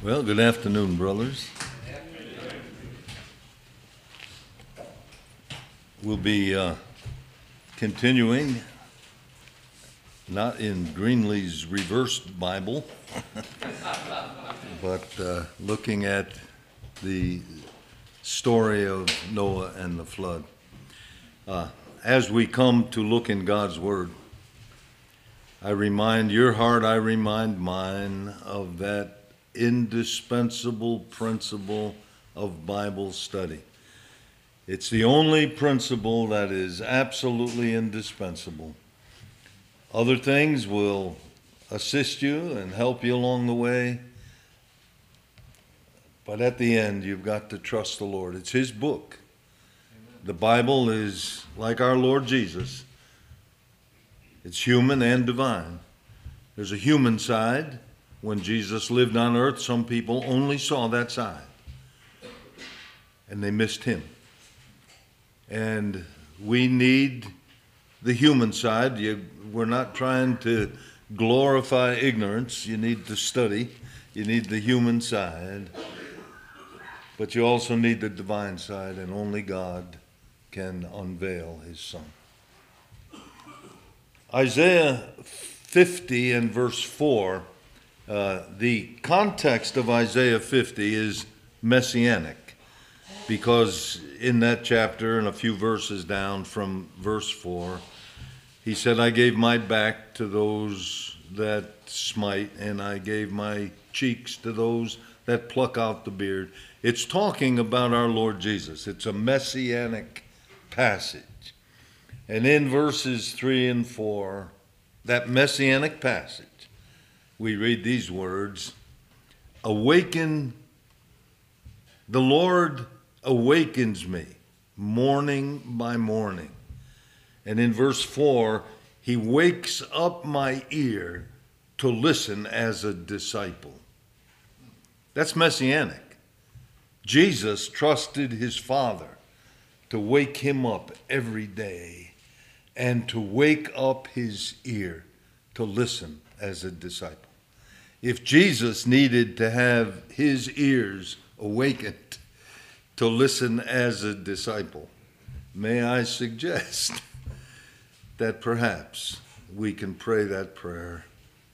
Well, good afternoon, brothers. We'll be continuing, not in Greenlee's reversed Bible, but looking at the story of Noah and the flood. As we come to look in God's Word, I remind your heart, I remind mine of that indispensable principle of Bible study. It's the only principle that is absolutely indispensable. Other things will assist you and help you along the way, but at the end, you've got to trust the Lord. It's His book. Amen. The Bible is like our Lord Jesus. It's human and divine. There's a human side. When Jesus lived on earth, some people only saw that side, and they missed Him. And we need the human side. We're not trying to glorify ignorance. You need to study. You need the human side. But you also need the divine side, and only God can unveil His Son. Isaiah 50 and verse 4, the context of Isaiah 50 is messianic, because in that chapter and a few verses down from verse 4, he said, I gave my back to those that smite, and I gave my cheeks to those that pluck out the beard. It's talking about our Lord Jesus. It's a messianic passage. And in verses 3 and 4, that messianic passage, we read these words, awaken, the Lord awakens me morning by morning. And in verse 4, He wakes up my ear to listen as a disciple. That's messianic. Jesus trusted His Father to wake Him up every day and to wake up His ear to listen as a disciple. If Jesus needed to have His ears awakened to listen as a disciple, may I suggest that perhaps we can pray that prayer,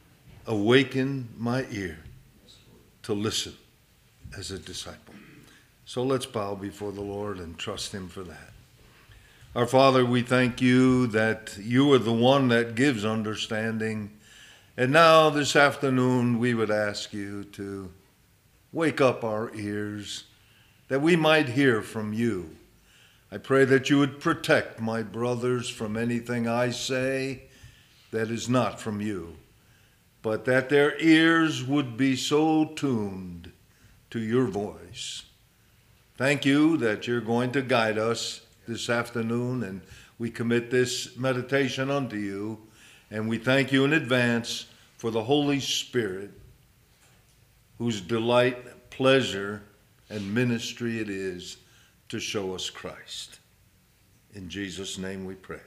awaken my ear to listen as a disciple. So let's bow before the Lord and trust Him for that. Our Father, we thank You that You are the one that gives understanding. And now this afternoon we would ask You to wake up our ears that we might hear from You. I pray that You would protect my brothers from anything I say that is not from You, but that their ears would be so tuned to Your voice. Thank You that You're going to guide us this afternoon, and we commit this meditation unto You, and we thank You in advance for the Holy Spirit, whose delight, pleasure, and ministry it is to show us Christ. In Jesus' name we pray.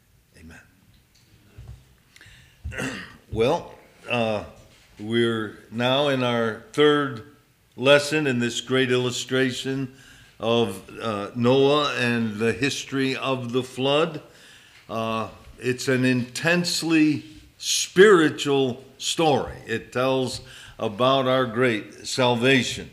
Amen. Well, we're now in our third lesson in this great illustration of Noah and the history of the flood. It's an intensely spiritual story. It tells about our great salvation.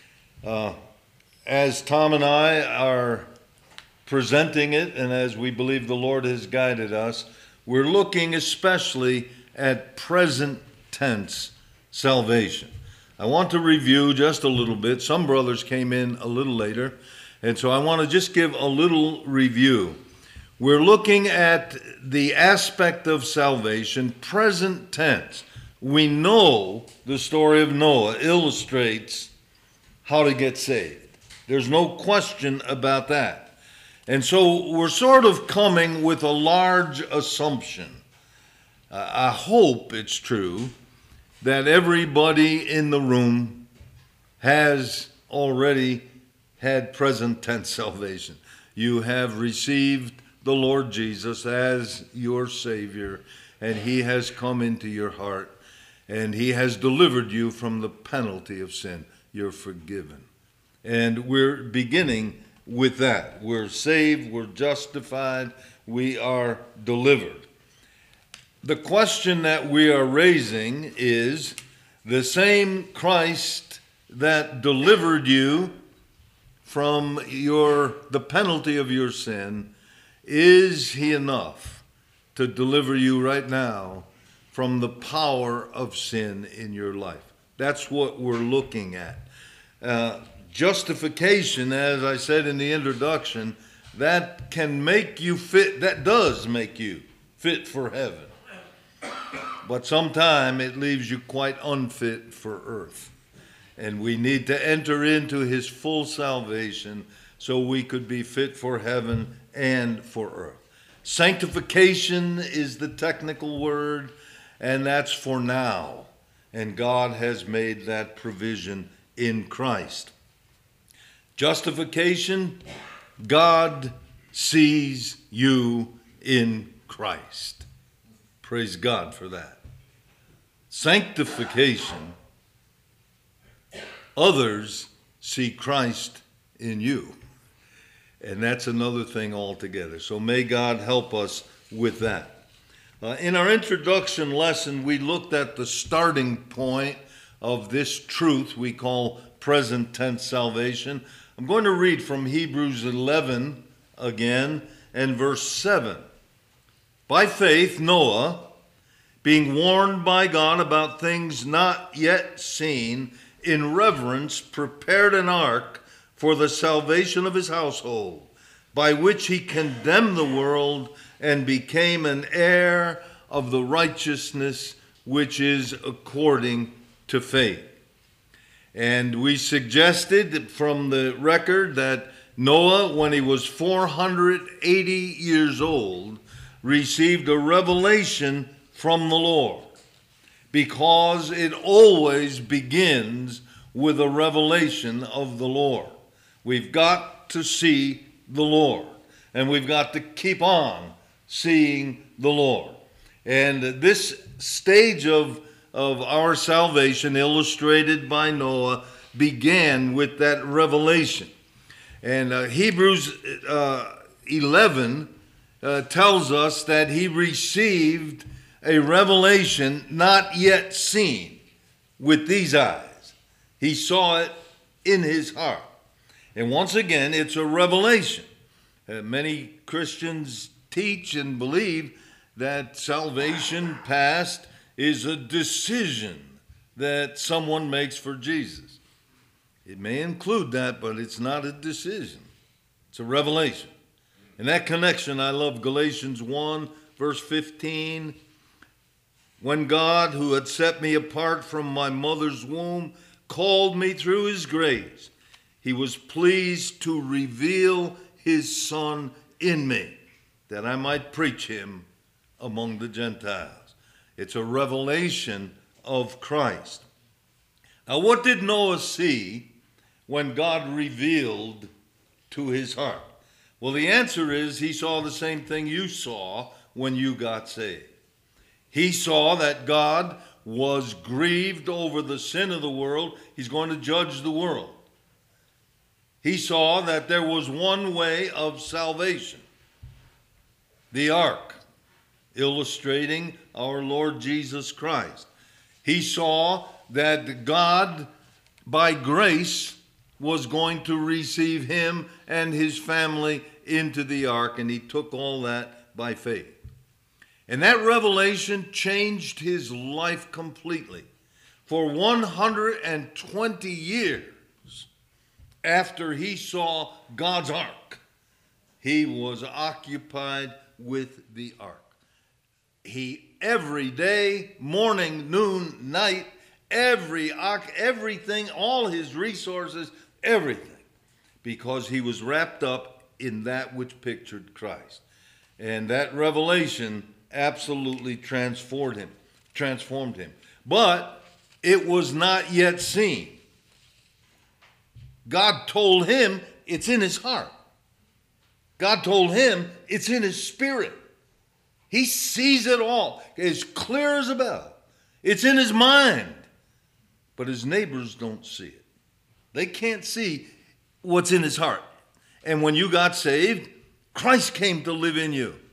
As Tom and I are presenting it, and as we believe the Lord has guided us, we're looking especially at present tense salvation. I want to review just a little bit. Some brothers came in a little later, and so I want to just give a little review. We're looking at the aspect of salvation, present tense. We know the story of Noah illustrates how to get saved. There's no question about that. And so we're sort of coming with a large assumption. I hope it's true that everybody in the room has already had present tense salvation. You have received the Lord Jesus as your Savior, and He has come into your heart. and he has delivered you from the penalty of sin. You're forgiven. And we're beginning with that. We're saved, we're justified, we are delivered. The question that we are raising is, the same Christ that delivered you from the penalty of your sin, is he enough to deliver you right now from the power of sin in your life? That's what we're looking at. Justification, as I said in the introduction, that can make you fit, that does make you fit for heaven. But sometimes it leaves you quite unfit for earth. And we need to enter into his full salvation so we could be fit for heaven and for earth. Sanctification is the technical word, and that's for now. And God has made that provision in Christ. Justification, God sees you in Christ. Praise God for that. Sanctification, others see Christ in you. And that's another thing altogether. So may God help us with that. In our introduction lesson, we looked at the starting point of this truth we call present tense salvation. I'm going to read from Hebrews 11 again and verse 7. By faith, Noah, being warned by God about things not yet seen, in reverence prepared an ark for the salvation of his household, by which he condemned the world and became an heir of the righteousness which is according to faith. And we suggested from the record that Noah, when he was 480 years old, received a revelation from the Lord, because it always begins with a revelation of the Lord. We've got to see the Lord, and we've got to keep on seeing the Lord. And this stage of our salvation, illustrated by Noah, began with that revelation. And Hebrews 11 tells us that he received a revelation not yet seen with these eyes. He saw it in his heart. And once again, it's a revelation. Many Christians teach and believe that salvation past is a decision that someone makes for Jesus. It may include that, but it's not a decision. It's a revelation. In that connection, I love Galatians 1, verse 15. When God, who had set me apart from my mother's womb, called me through his grace, he was pleased to reveal his Son in me, that I might preach him among the Gentiles. It's a revelation of Christ. Now, what did Noah see when God revealed to his heart? Well, the answer is he saw the same thing you saw when you got saved. He saw that God was grieved over the sin of the world. He's going to judge the world. He saw that there was one way of salvation, the ark, illustrating our Lord Jesus Christ. He saw that God, by grace, was going to receive him and his family into the ark, and he took all that by faith. And that revelation changed his life completely. For 120 years after he saw God's ark, he was occupied with the ark. He, every day, morning, noon, night, everything, all his resources, everything, because he was wrapped up in that which pictured Christ. And that revelation absolutely transformed him. But it was not yet seen. God told him it's in his heart. God told him it's in his spirit. He sees it all as clear as a bell. It's in his mind. But his neighbors don't see it. They can't see what's in his heart. And when you got saved, Christ came to live in you.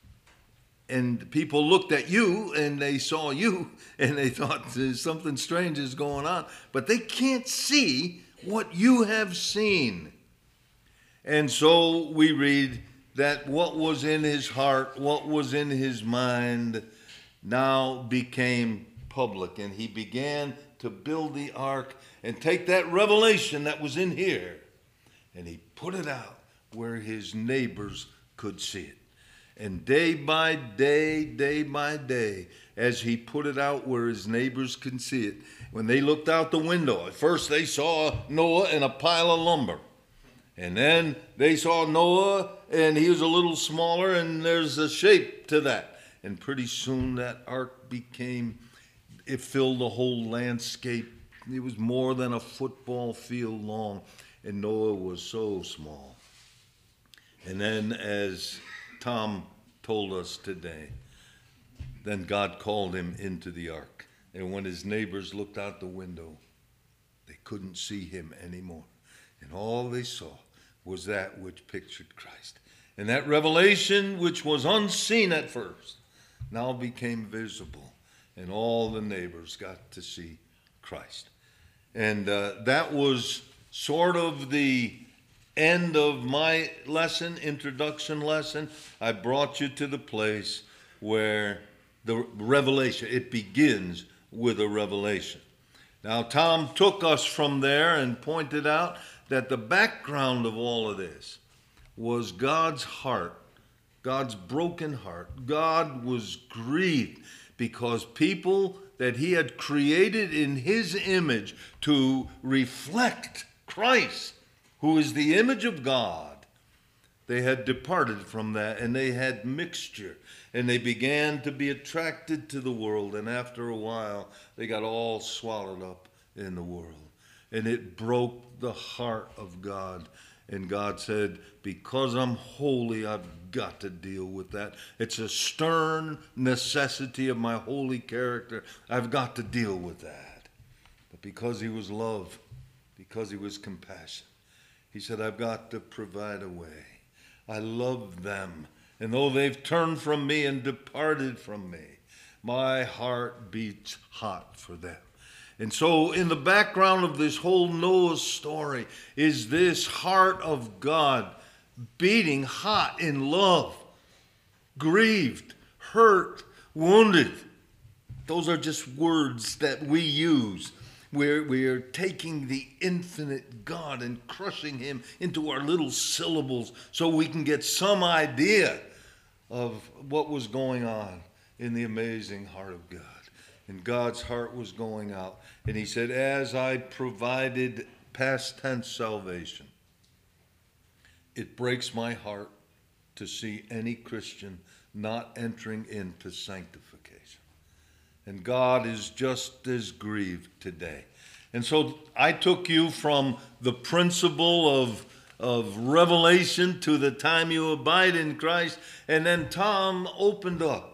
And people looked at you and they saw you and they thought something strange is going on. But they can't see what you have seen. And so we read that what was in his heart, what was in his mind, now became public. And he began to build the ark and take that revelation that was in here, and he put it out where his neighbors could see it. And day by day, as he put it out where his neighbors could see it, when they looked out the window, at first they saw Noah in a pile of lumber. And then they saw Noah, and he was a little smaller, and there's a shape to that. And pretty soon that ark it filled the whole landscape. It was more than a football field long, and Noah was so small. And then, as Tom told us today, then God called him into the ark. And when his neighbors looked out the window, they couldn't see him anymore. And all they saw was that which pictured Christ. And that revelation, which was unseen at first, now became visible. And all the neighbors got to see Christ. And that was sort of the end of my introduction lesson. I brought you to the place where the revelation, it begins with a revelation. Now, Tom took us from there and pointed out that the background of all of this was God's heart, God's broken heart. God was grieved because people that he had created in his image to reflect Christ, who is the image of God, they had departed from that, and they had mixture, and they began to be attracted to the world, and after a while, they got all swallowed up in the world. And it broke the heart of God. And God said, because I'm holy, I've got to deal with that. It's a stern necessity of my holy character. I've got to deal with that. But because he was love, because he was compassion, he said, I've got to provide a way. I love them. And though they've turned from me and departed from me, my heart beats hot for them. And so in the background of this whole Noah story is this heart of God beating hot in love, grieved, hurt, wounded. Those are just words that we use. We're taking the infinite God and crushing him into our little syllables so we can get some idea of what was going on in the amazing heart of God. And God's heart was going out. And he said, as I provided past tense salvation, it breaks my heart to see any Christian not entering into sanctification. And God is just as grieved today. And so I took you from the principle of revelation to the time you abide in Christ. And then Tom opened up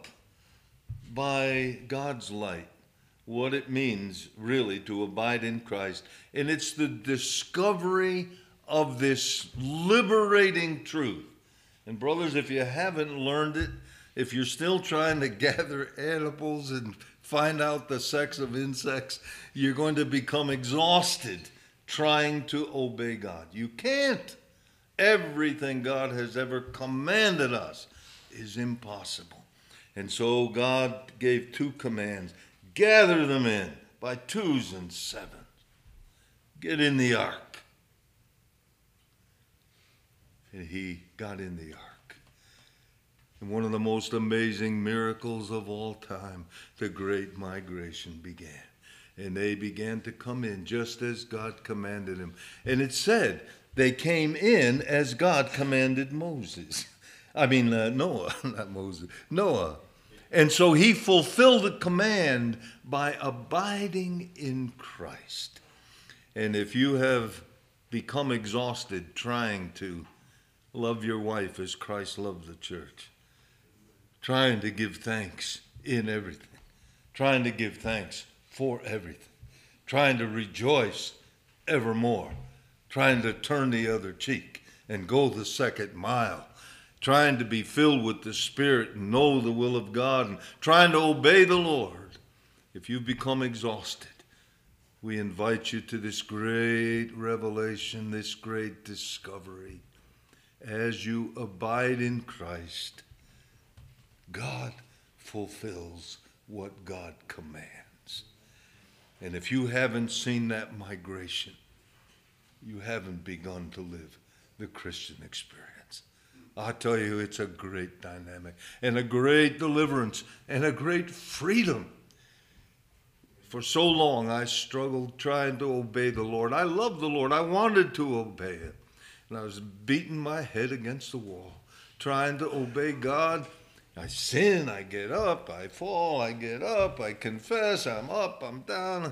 by God's light what it means really to abide in Christ. And it's the discovery of this liberating truth. And brothers, if you haven't learned it, if you're still trying to gather animals and find out the sex of insects, you're going to become exhausted trying to obey God. You can't. Everything God has ever commanded us is impossible. And so God gave two commands. Gather them in by twos and sevens. Get in the ark. And he got in the ark. And one of the most amazing miracles of all time, the great migration began. And they began to come in just as God commanded him. And it said they came in as God commanded Moses. Noah, not Moses, Noah. And so he fulfilled the command by abiding in Christ. And if you have become exhausted trying to love your wife as Christ loved the church, trying to give thanks in everything, trying to give thanks for everything, trying to rejoice evermore, trying to turn the other cheek and go the second mile, trying to be filled with the Spirit and know the will of God, and trying to obey the Lord. If you become exhausted, we invite you to this great revelation, this great discovery. As you abide in Christ, God fulfills what God commands. And if you haven't seen that migration, you haven't begun to live the Christian experience. I tell you, it's a great dynamic and a great deliverance and a great freedom. For so long, I struggled trying to obey the Lord. I loved the Lord. I wanted to obey Him. And I was beating my head against the wall, trying to obey God. I sin, I get up, I fall, I get up, I confess, I'm up, I'm down.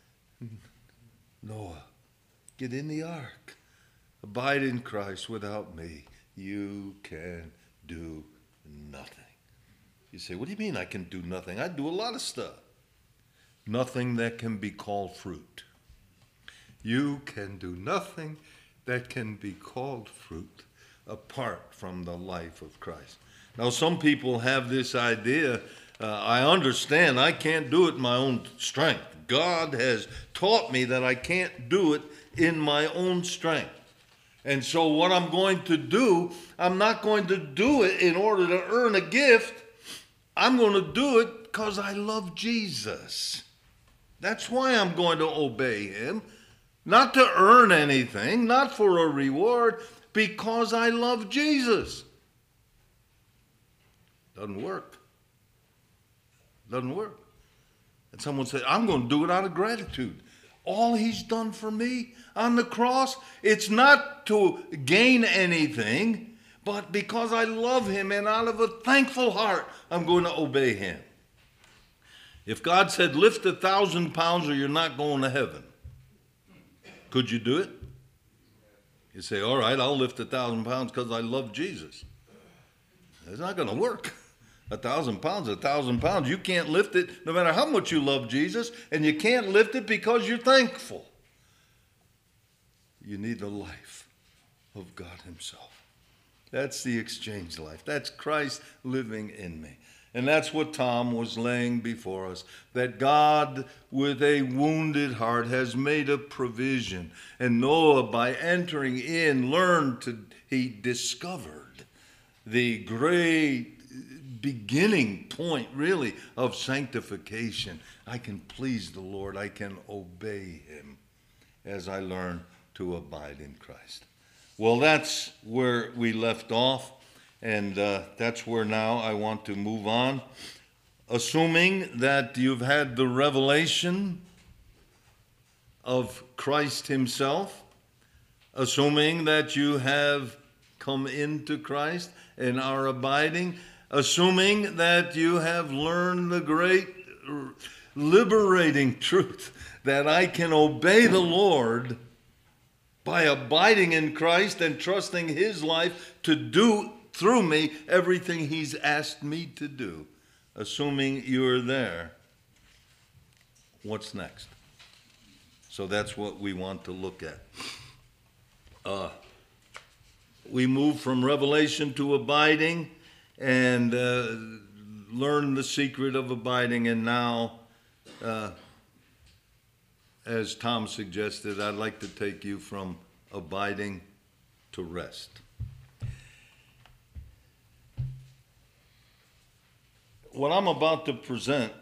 Noah, get in the ark. Abide in Christ. Without me, you can do nothing. You say, what do you mean I can do nothing? I do a lot of stuff. Nothing that can be called fruit. You can do nothing that can be called fruit apart from the life of Christ. Now, some people have this idea, I understand I can't do it in my own strength. God has taught me that I can't do it in my own strength. And so what I'm going to do, I'm not going to do it in order to earn a gift. I'm going to do it because I love Jesus. That's why I'm going to obey Him. Not to earn anything, not for a reward, because I love Jesus. Doesn't work. Doesn't work. And someone said, I'm going to do it out of gratitude. All He's done for me on the cross, it's not to gain anything, but because I love Him and out of a thankful heart, I'm going to obey Him. If God said, lift 1,000 pounds or you're not going to heaven, could you do it? You say, all right, I'll lift 1,000 pounds because I love Jesus. It's not going to work. 1,000 pounds, 1,000 pounds. You can't lift it no matter how much you love Jesus, and you can't lift it because you're thankful. You need the life of God Himself. That's the exchange life. That's Christ living in me. And that's what Tom was laying before us, that God, with a wounded heart, has made a provision. And Noah, by entering in, he discovered the great beginning point, really, of sanctification. I can please the Lord. I can obey Him as I learn to abide in Christ. Well, that's where we left off. And that's where now I want to move on. Assuming that you've had the revelation of Christ Himself, assuming that you have come into Christ and are abiding, assuming that you have learned the great liberating truth that I can obey the Lord by abiding in Christ and trusting His life to do through me everything He's asked me to do. Assuming you're there, what's next? So that's what we want to look at. We move from revelation to abiding and learn the secret of abiding. And now, as Tom suggested, I'd like to take you from abiding to rest. What I'm about to present,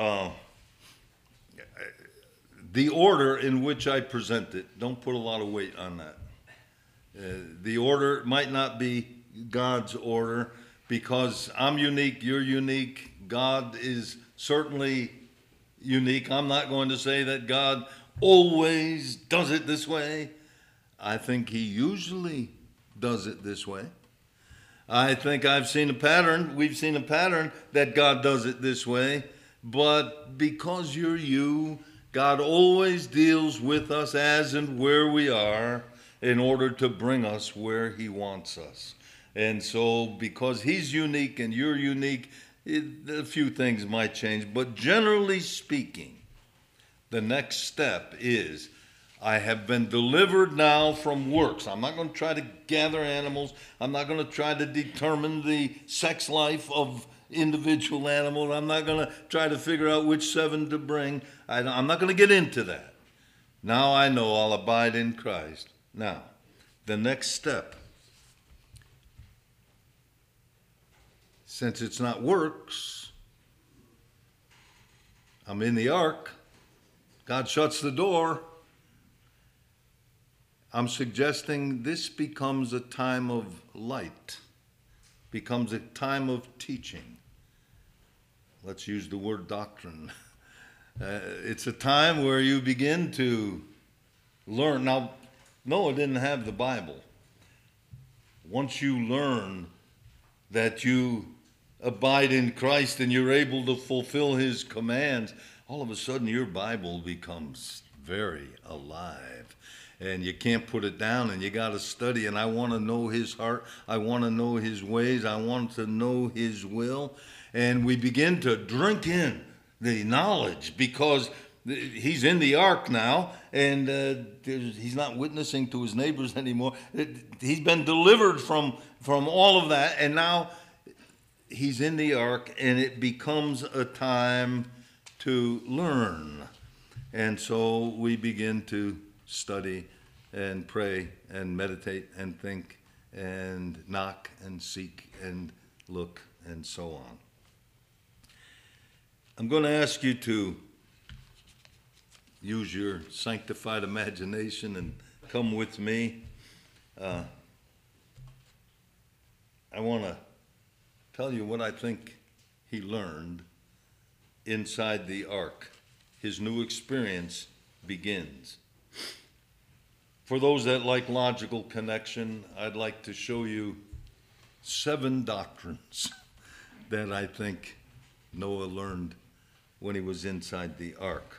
the order in which I present it, don't put a lot of weight on that. The order might not be God's order because I'm unique, you're unique, God is certainly unique. I'm not going to say that God always does it this way. I think He usually does it this way. I think we've seen a pattern that God does it this way, but because you're you, God always deals with us as and where we are in order to bring us where He wants us. And so because He's unique and you're unique, A few things might change, but generally speaking, the next step is I have been delivered now from works. I'm not going to try to gather animals. I'm not going to try to determine the sex life of individual animals. I'm not going to try to figure out which 7 to bring. I'm not going to get into that. Now I know I'll abide in Christ. Now, the next step, since it's not works, I'm in the ark. God shuts the door. I'm suggesting this becomes a time of light, becomes a time of teaching. Let's use the word doctrine. It's a time where you begin to learn. Now, Noah didn't have the Bible. Once you learn that you abide in Christ and you're able to fulfill his commands, all of a sudden your Bible becomes very alive. And you can't put it down, and you got to study. And I want to know his heart. I want to know his ways. I want to know his will. And we begin to drink in the knowledge because he's in the ark now, and he's not witnessing to his neighbors anymore. He's been delivered from all of that, and now he's in the ark, and it becomes a time to learn. And so we begin to study and pray and meditate and think and knock and seek and look and so on. I'm going to ask you to use your sanctified imagination and come with me. I want to tell you what I think he learned inside the ark. His new experience begins. For those that like logical connection, I'd like to show you 7 doctrines that I think Noah learned when he was inside the ark.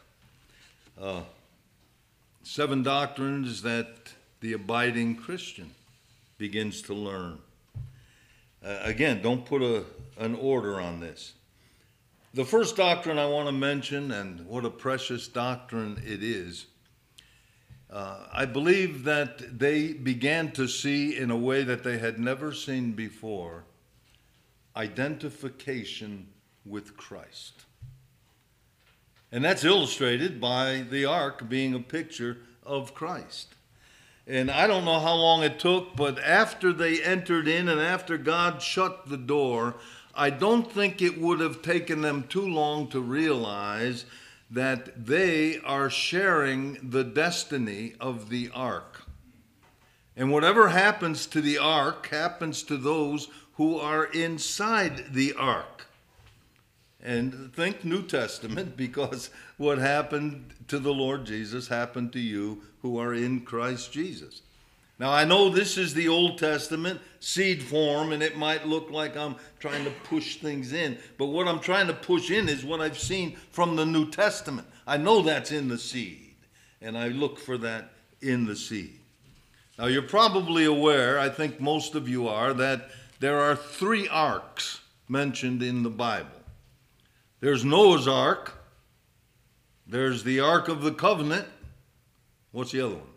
7 doctrines that the abiding Christian begins to learn. Again, don't put an order on this. The first doctrine I want to mention, and what a precious doctrine it is, I believe that they began to see in a way that they had never seen before, identification with Christ. And that's illustrated by the ark being a picture of Christ. And I don't know how long it took, but after they entered in and after God shut the door, I don't think it would have taken them too long to realize that they are sharing the destiny of the ark. And whatever happens to the ark happens to those who are inside the ark. And think New Testament, because what happened to the Lord Jesus happened to you who are in Christ Jesus. Now, I know this is the Old Testament seed form, and it might look like I'm trying to push things in. But what I'm trying to push in is what I've seen from the New Testament. I know that's in the seed, and I look for that in the seed. Now, you're probably aware, I think most of you are, that there are 3 arks mentioned in the Bible. There's Noah's Ark. There's the Ark of the Covenant. What's the other one?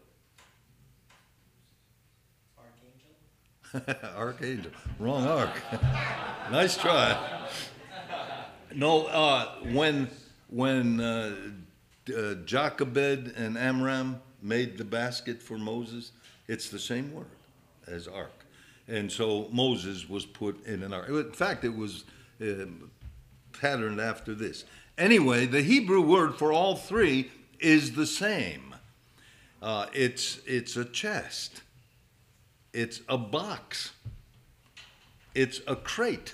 Archangel. Wrong ark. Nice try. No, when Jochebed and Amram made the basket for Moses, it's the same word as ark. And so Moses was put in an ark. In fact, it was patterned after this. Anyway, the Hebrew word for all 3 is the same. It's a chest. It's a box. It's a crate.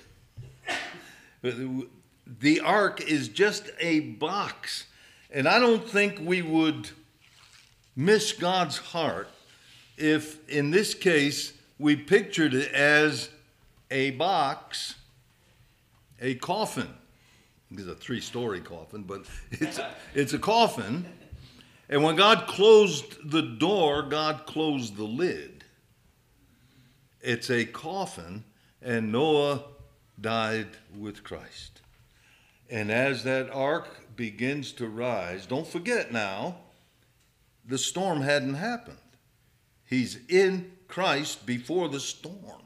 The ark is just a box. And I don't think we would miss God's heart if, in this case, we pictured it as a box, a coffin. It's a 3-story coffin, but it's a coffin. And when God closed the door, God closed the lid. It's a coffin, and Noah died with Christ. And as that ark begins to rise, don't forget now, the storm hadn't happened. He's in Christ before the storm.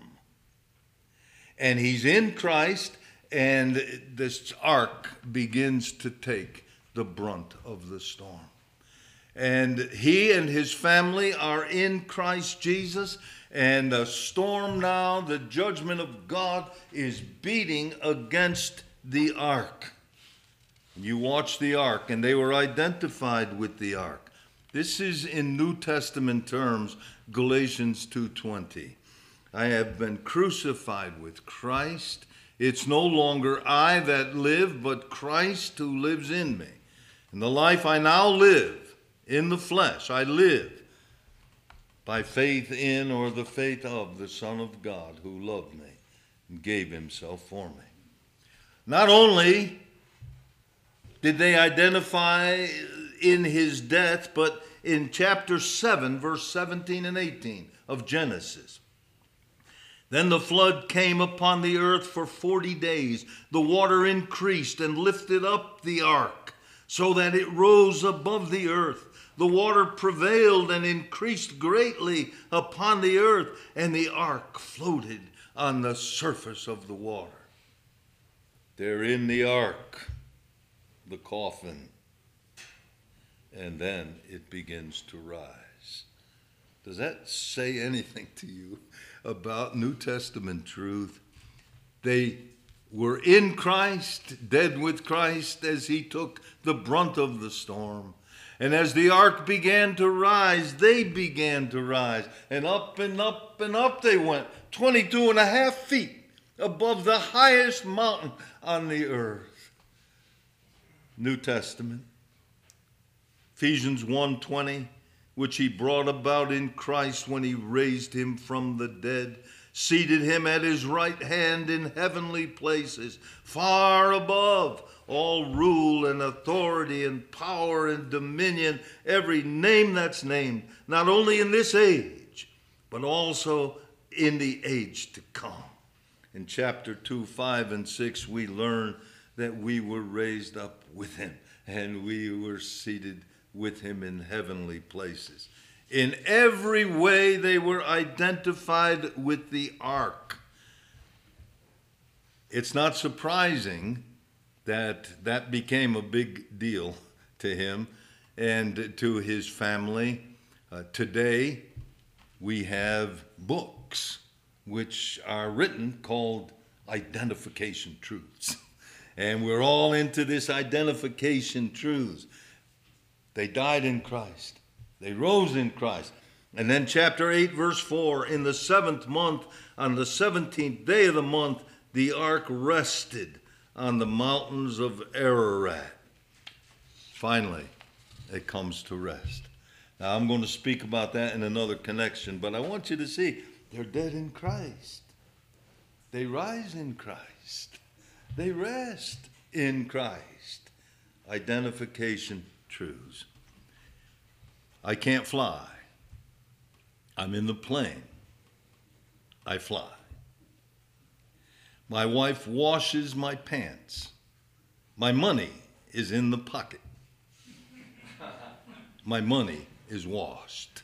And he's in Christ, and this ark begins to take the brunt of the storm. And he and his family are in Christ Jesus, and the storm now, the judgment of God, is beating against the ark. You watch the ark, and they were identified with the ark. This is in New Testament terms, Galatians 2:20. I have been crucified with Christ. It's no longer I that live, but Christ who lives in me. And the life I now live in the flesh, I live by faith in or the faith of the Son of God who loved me and gave himself for me. Not only did they identify in his death, but in chapter 7, verse 17 and 18 of Genesis. Then the flood came upon the earth for 40 days. The water increased and lifted up the ark, so that it rose above the earth. The water prevailed and increased greatly upon the earth, and the ark floated on the surface of the water. They're in the ark, the coffin, and then it begins to rise. Does that say anything to you about New Testament truth? They were in Christ, dead with Christ as he took the brunt of the storm. And as the ark began to rise, they began to rise. And up and up and up they went, 22 and a half feet above the highest mountain on the earth. New Testament, Ephesians 1:20, which he brought about in Christ when he raised him from the dead, seated him at his right hand in heavenly places, far above all rule and authority and power and dominion, every name that's named, not only in this age, but also in the age to come. In chapter 2, 5, and 6, we learn that we were raised up with him, and we were seated with him in heavenly places. In every way, they were identified with the ark. It's not surprising that that became a big deal to him and to his family. Today, we have books which are written called identification truths. And we're all into this identification truths. They died in Christ. They rose in Christ. And then chapter 8, verse 4, in the 7th month, on the 17th day of the month, the ark rested on the mountains of Ararat. Finally, it comes to rest. Now, I'm going to speak about that in another connection, but I want you to see, they're dead in Christ. They rise in Christ. They rest in Christ. Identification truths. I can't fly. I'm in the plane. I fly. My wife washes my pants. My money is in the pocket. My money is washed.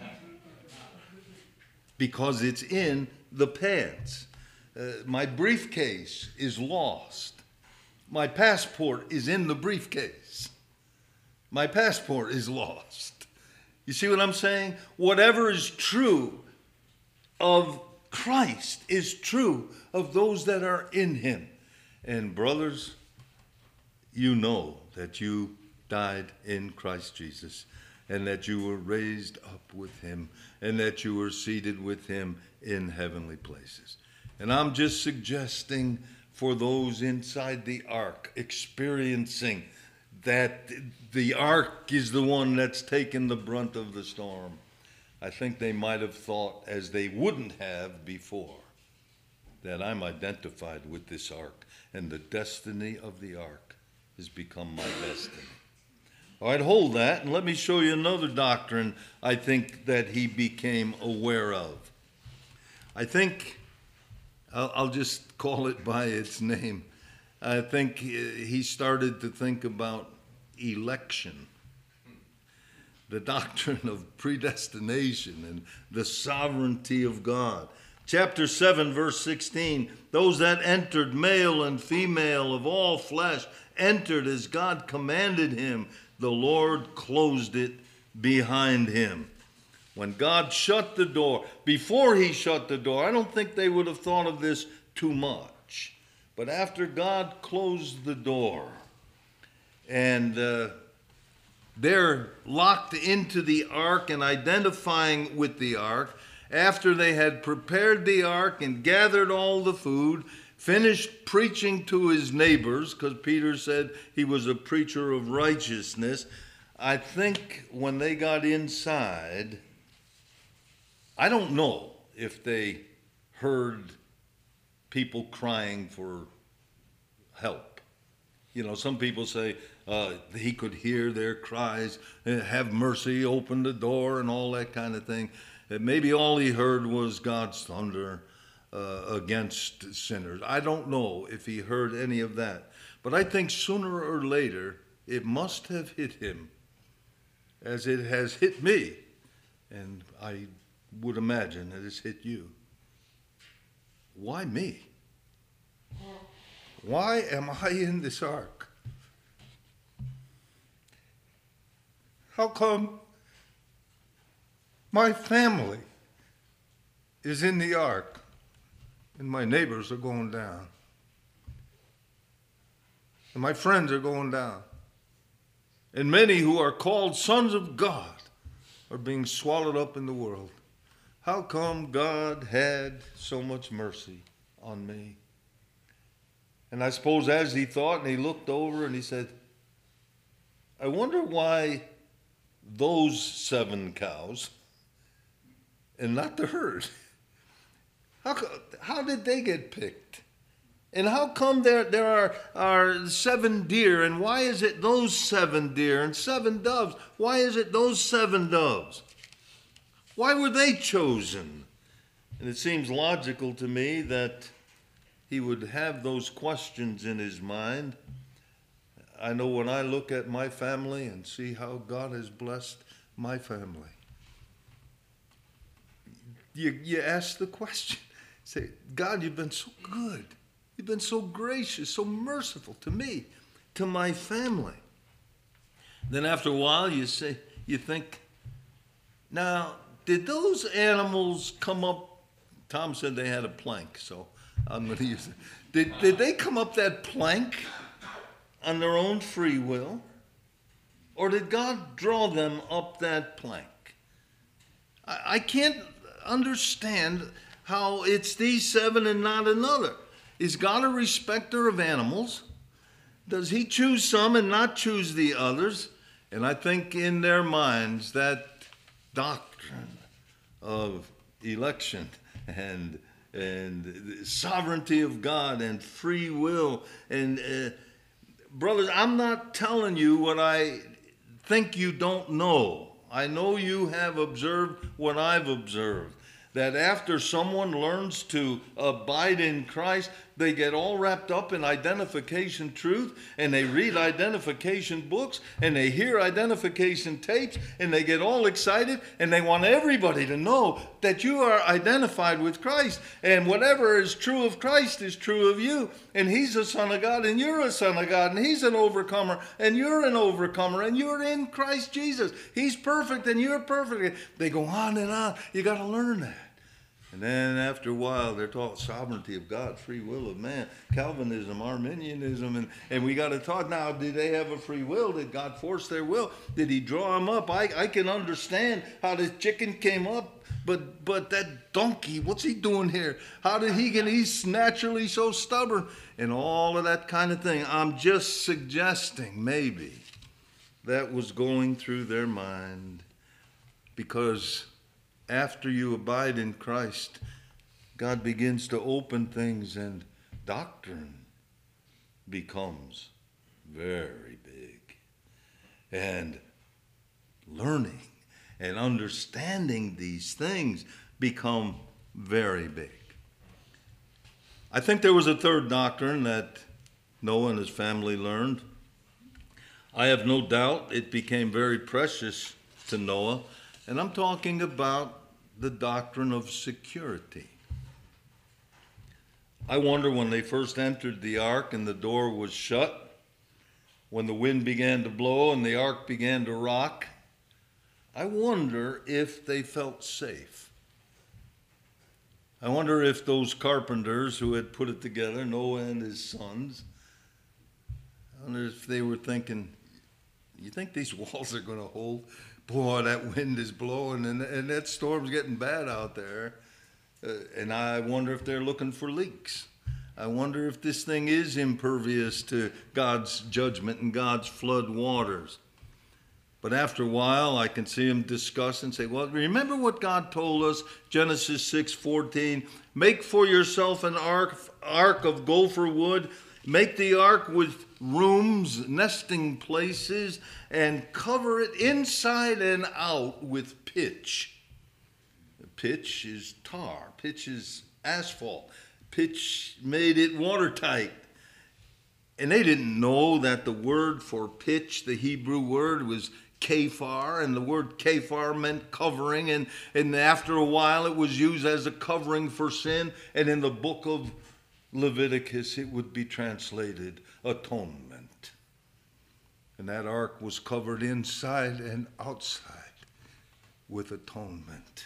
Because it's in the pants. My briefcase is lost. My passport is in the briefcase. My passport is lost. You see what I'm saying? Whatever is true of Christ is true of those that are in him. And brothers, you know that you died in Christ Jesus, and that you were raised up with him, and that you were seated with him in heavenly places. And I'm just suggesting for those inside the ark experiencing that the ark is the one that's taken the brunt of the storm, I think they might have thought, as they wouldn't have before, that I'm identified with this ark, and the destiny of the ark has become my destiny. All right, hold that, and let me show you another doctrine I think that he became aware of. I think I'll just call it by its name. I think he started to think about election, the doctrine of predestination and the sovereignty of God. Chapter 7, verse 16, those that entered, male and female of all flesh, entered as God commanded him. The Lord closed it behind him. When God shut the door, before he shut the door, I don't think they would have thought of this too much. But after God closed the door, and they're locked into the ark and identifying with the ark, after they had prepared the ark and gathered all the food, finished preaching to his neighbors, because Peter said he was a preacher of righteousness, I think when they got inside, I don't know if they heard people crying for help. You know, some people say he could hear their cries, have mercy, open the door, and all that kind of thing. Maybe all he heard was God's thunder against sinners. I don't know if he heard any of that. But I think sooner or later, it must have hit him as it has hit me. And I would imagine that it's hit you. Why me? Why am I in this ark? How come my family is in the ark and my neighbors are going down? And my friends are going down. And many who are called sons of God are being swallowed up in the world. How come God had so much mercy on me? And I suppose as he thought, and he looked over and he said, I wonder why those 7 cows and not the herd. How did they get picked? And how come there are 7 deer, and why is it those 7 deer and 7 doves? Why is it those 7 doves? Why were they chosen? And it seems logical to me that he would have those questions in his mind. I know when I look at my family and see how God has blessed my family, you ask the question, say, God, you've been so good. You've been so gracious, so merciful to me, to my family. Then after a while you think, now, did those animals come up? Tom said they had a plank, so I'm going to use it. Did they come up that plank on their own free will? Or did God draw them up that plank? I can't understand how it's these 7 and not another. Is God a respecter of animals? Does he choose some and not choose the others? And I think in their minds that doctrine of election and sovereignty of God and free will. And brothers, I'm not telling you what I think you don't know. I know you have observed what I've observed. That after someone learns to abide in Christ, they get all wrapped up in identification truth, and they read identification books, and they hear identification tapes, and they get all excited, and they want everybody to know that you are identified with Christ, and whatever is true of Christ is true of you, and he's a son of God, and you're a son of God, and he's an overcomer, and you're an overcomer, and you're in Christ Jesus. He's perfect, and you're perfect. They go on and on. You got to learn that. And then after a while, they're taught sovereignty of God, free will of man, Calvinism, Arminianism, and we got to talk now, did they have a free will? Did God force their will? Did he draw them up? I can understand how the chicken came up, but that donkey, what's he doing here? How did he get, he's naturally so stubborn, and all of that kind of thing. I'm just suggesting maybe that was going through their mind, because after you abide in Christ, God begins to open things and doctrine becomes very big. And learning and understanding these things become very big. I think there was a third doctrine that Noah and his family learned. I have no doubt it became very precious to Noah, and I'm talking about the doctrine of security. I wonder when they first entered the ark and the door was shut, when the wind began to blow and the ark began to rock, I wonder if they felt safe. I wonder if those carpenters who had put it together, Noah and his sons, I wonder if they were thinking, you think these walls are going to hold? Boy, that wind is blowing and that storm's getting bad out there. And I wonder if they're looking for leaks. I wonder if this thing is impervious to God's judgment and God's flood waters. But after a while, I can see them discuss and say, well, remember what God told us, Genesis 6:14, make for yourself an ark of gopher wood, make the ark with rooms, nesting places, and cover it inside and out with pitch. Pitch is tar, pitch is asphalt, pitch made it watertight. And they didn't know that the word for pitch, the Hebrew word, was kaphar, and the word kaphar meant covering, and after a while it was used as a covering for sin, and in the book of Leviticus it would be translated atonement. And that ark was covered inside and outside with atonement.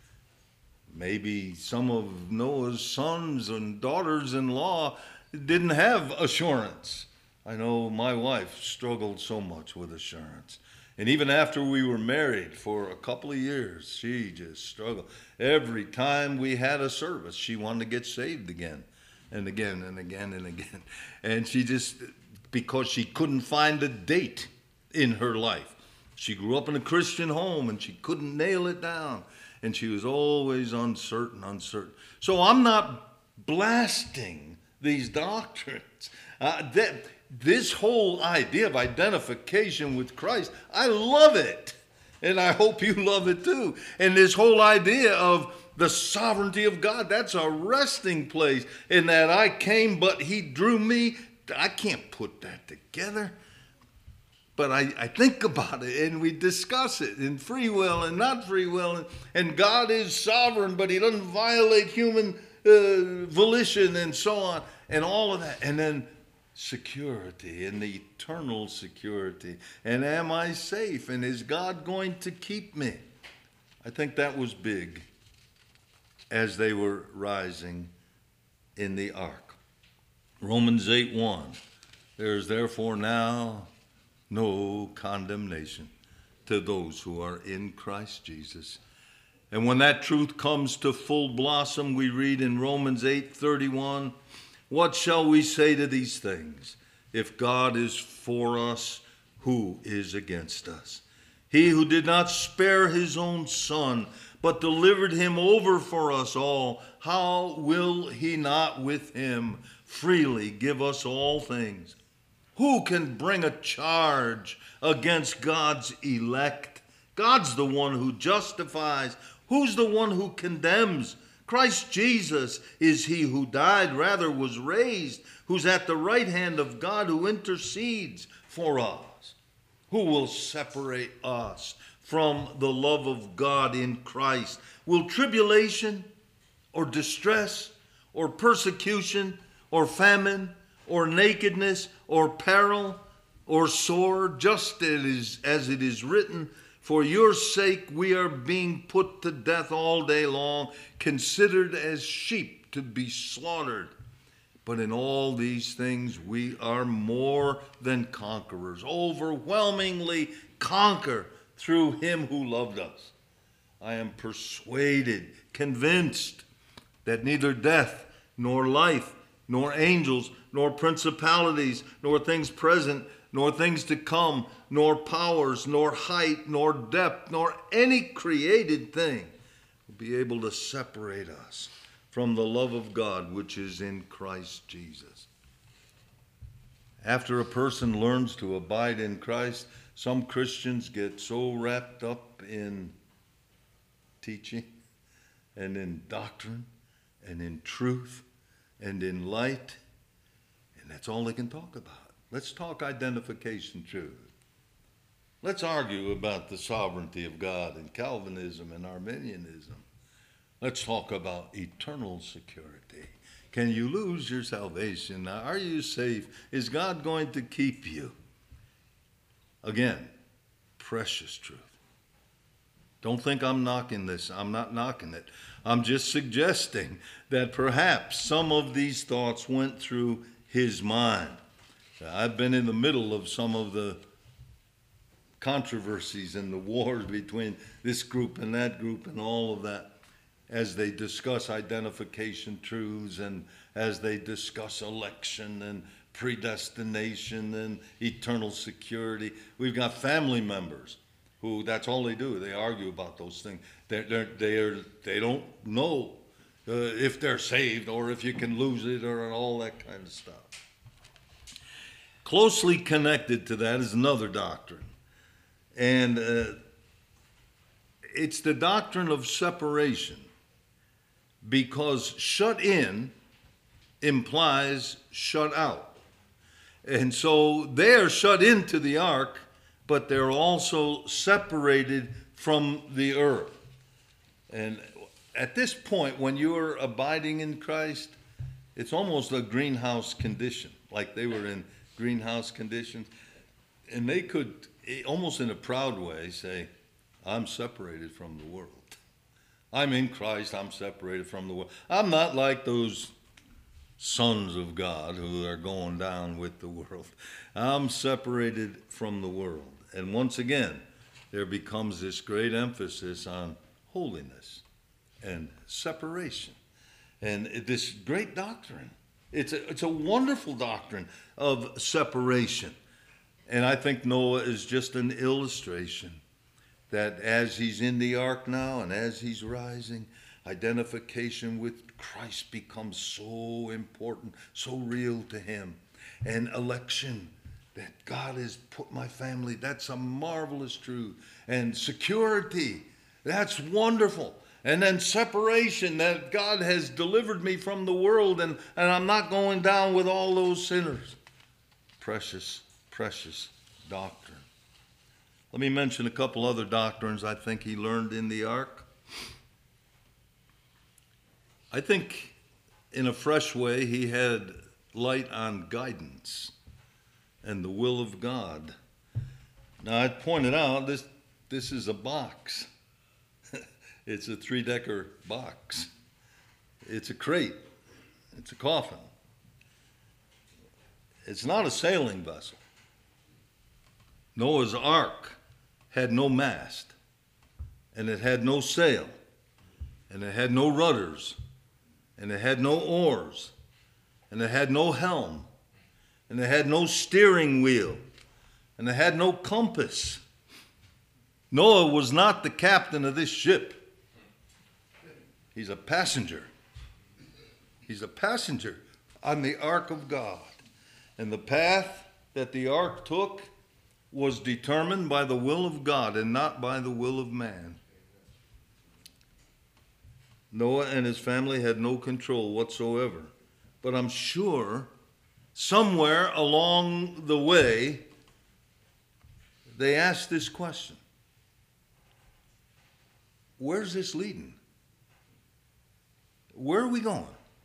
Maybe some of Noah's sons and daughters-in-law didn't have assurance. I know my wife struggled so much with assurance. And even after we were married for a couple of years, she just struggled. Every time we had a service, she wanted to get saved again and again and again and again. And she just, because she couldn't find a date in her life. She grew up in a Christian home and she couldn't nail it down. And she was always uncertain. So I'm not blasting these doctrines. This whole idea of identification with Christ, I love it. And I hope you love it too. And this whole idea of the sovereignty of God, that's a resting place. In that I came, but he drew me. I can't put that together. But I think about it and we discuss it in free will and not free will. And God is sovereign, but he doesn't violate human volition and so on. And all of that. And then security and the eternal security. And am I safe? And is God going to keep me? I think that was big as they were rising in the ark. Romans 8:1. There is therefore now no condemnation to those who are in Christ Jesus. And when that truth comes to full blossom, we read in Romans 8:31, what shall we say to these things? If God is for us, who is against us? He who did not spare his own son, but delivered him over for us all, how will he not with him freely give us all things? Who can bring a charge against God's elect? God's the one who justifies. Who's the one who condemns? Christ Jesus is he who died, rather was raised, who's at the right hand of God, who intercedes for us. Who will separate us from the love of God in Christ? Will tribulation or distress or persecution or famine or nakedness or peril or sword, just as it is written, for your sake we are being put to death all day long, considered as sheep to be slaughtered. But in all these things we are more than conquerors, overwhelmingly conquer through him who loved us. I am persuaded, convinced, that neither death, nor life, nor angels, nor principalities, nor things present, nor things to come, nor powers, nor height, nor depth, nor any created thing will be able to separate us from the love of God which is in Christ Jesus. After a person learns to abide in Christ, some Christians get so wrapped up in teaching and in doctrine and in truth and in light, and that's all they can talk about. Let's talk identification truth. Let's argue about the sovereignty of God and Calvinism and Arminianism. Let's talk about eternal security. Can you lose your salvation? Now, are you safe? Is God going to keep you? Again, precious truth. Don't think I'm knocking this. I'm not knocking it. I'm just suggesting that perhaps some of these thoughts went through his mind. I've been in the middle of some of the controversies and the wars between this group and that group and all of that as they discuss identification truths and as they discuss election and predestination and eternal security. We've got family members who that's all they do. They argue about those things. They don't know if they're saved or if you can lose it or all that kind of stuff. Closely connected to that is another doctrine. And it's the doctrine of separation, because shut in implies shut out. And so they're shut into the ark, but they're also separated from the earth. And at this point, when you're abiding in Christ, it's almost a greenhouse condition, like they were in greenhouse conditions. And they could, almost in a proud way, say, I'm separated from the world. I'm in Christ, I'm separated from the world. I'm not like those sons of God who are going down with the world. I'm separated from the world. And once again, there becomes this great emphasis on holiness and separation. And this great doctrine, it's a wonderful doctrine of separation. And I think Noah is just an illustration that as he's in the ark now and as he's rising, identification with Christ becomes so important, so real to him. And election, that God has put my family, that's a marvelous truth. And security, that's wonderful. And then separation, that God has delivered me from the world and I'm not going down with all those sinners. Precious, precious doctrine. Let me mention a couple other doctrines I think he learned in the ark. I think in a fresh way he had light on guidance and the will of God. Now I pointed out this is a box. It's a 3-decker box. It's a crate. It's a coffin. It's not a sailing vessel. Noah's ark had no mast, and it had no sail, and it had no rudders, and it had no oars, and it had no helm, and it had no steering wheel, and it had no compass. Noah was not the captain of this ship. He's a passenger. He's a passenger on the ark of God. And the path that the ark took was determined by the will of God and not by the will of man. Noah and his family had no control whatsoever. But I'm sure somewhere along the way, they asked this question. Where's this leading? Where are we going?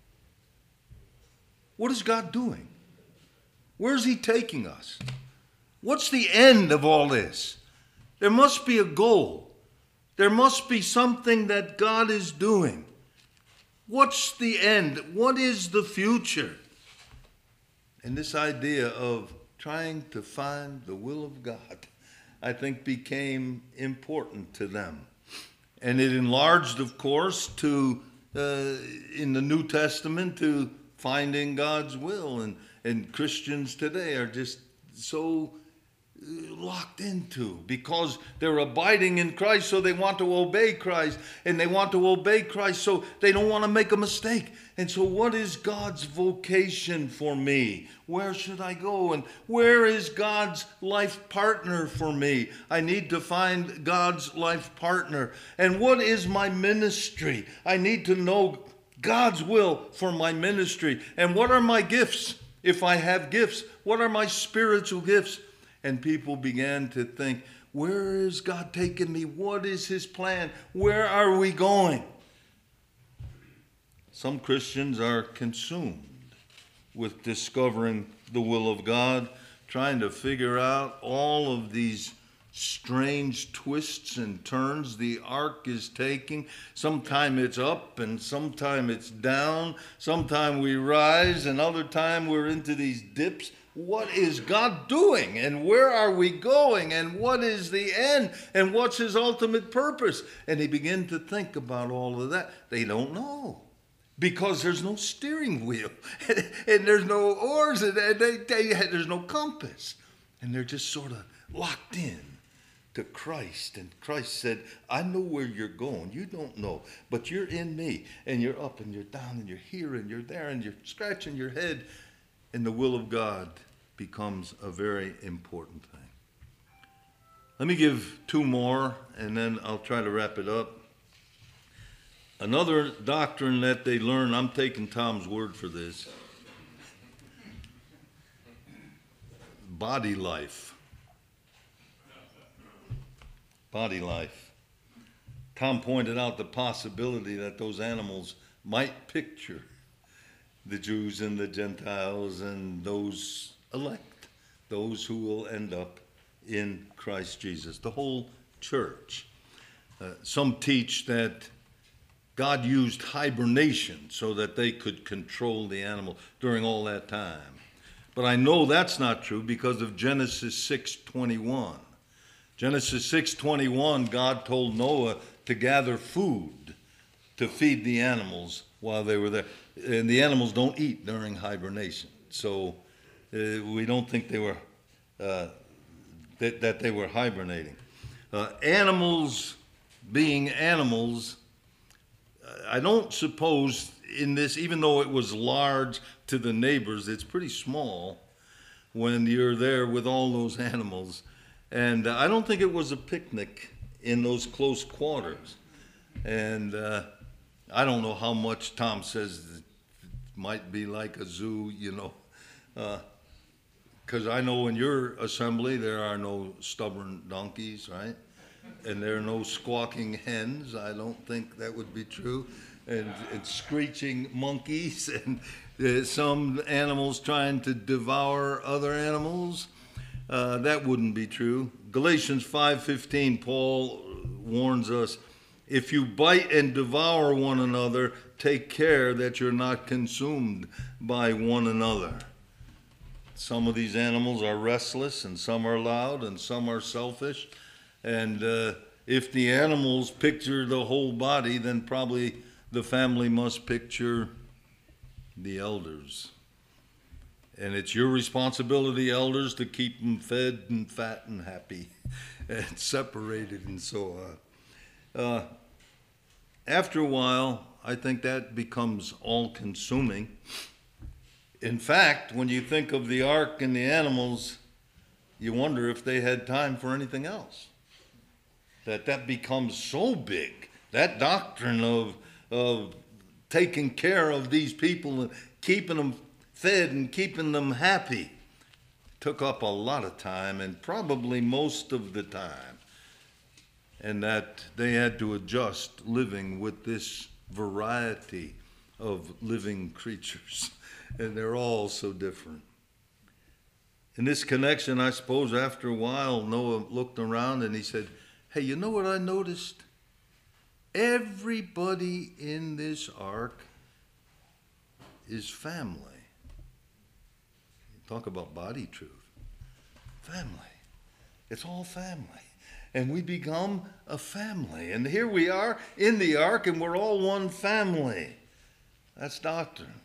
What is God doing? Where's he taking us? What's the end of all this? There must be a goal. There must be something that God is doing. What's the end? What is the future? And this idea of trying to find the will of God, I think, became important to them. And it enlarged, of course, to in the New Testament to finding God's will. And Christians today are just so locked into, because they're abiding in Christ, so they want to obey Christ, and they want to obey Christ, so they don't want to make a mistake. And so what is God's vocation for me? Where should I go? And where is God's life partner for me? I need to find God's life partner. And what is my ministry? I need to know God's will for my ministry. And what are my gifts? If I have gifts, what are my spiritual gifts? And people began to think, where is God taking me? What is his plan? Where are we going? Some Christians are consumed with discovering the will of God, trying to figure out all of these strange twists and turns the ark is taking. Sometime it's up and sometime it's down. Sometime we rise and other time we're into these dips. What is God doing? And where are we going? And what is the end? And what's his ultimate purpose? And they begin to think about all of that. They don't know. Because there's no steering wheel. And there's no oars. And there's no compass. And they're just sort of locked in to Christ. And Christ said, I know where you're going. You don't know. But you're in me. And you're up and you're down and you're here and you're there and you're scratching your head. And the will of God becomes a very important thing. Let me give two more, and then I'll try to wrap it up. Another doctrine that they learn, I'm taking Tom's word for this, body life. Body life. Tom pointed out the possibility that those animals might picture the Jews and the Gentiles and those elect, those who will end up in Christ Jesus, the whole church. Some teach that God used hibernation so that they could control the animal during all that time. But I know that's not true because of Genesis 6:21. Genesis 6:21, God told Noah to gather food to feed the animals while they were there. And the animals don't eat during hibernation. So we don't think they were that they were hibernating. Animals being animals, I don't suppose in this, even though it was large to the neighbors, it's pretty small when you're there with all those animals. And I don't think it was a picnic in those close quarters. And I don't know how much Tom says it might be like a zoo, because I know in your assembly there are no stubborn donkeys, right? And there are no squawking hens. I don't think that would be true. And screeching monkeys and some animals trying to devour other animals. That wouldn't be true. Galatians 5:15, Paul warns us, if you bite and devour one another, take care that you're not consumed by one another. Some of these animals are restless, and some are loud, and some are selfish. And if the animals picture the whole body, then probably the family must picture the elders. And it's your responsibility, elders, to keep them fed and fat and happy and separated and so on. After a while, I think that becomes all-consuming. In fact, when you think of the ark and the animals, you wonder if they had time for anything else. That becomes so big. That doctrine of taking care of these people and keeping them fed and keeping them happy took up a lot of time, and probably most of the time. And that they had to adjust living with this variety of living creatures. And they're all so different. In this connection, I suppose after a while, Noah looked around and he said, hey, you know what I noticed? Everybody in this ark is family. Talk about body truth. Family. It's all family. And we become a family. And here we are in the ark, and we're all one family. That's doctrine.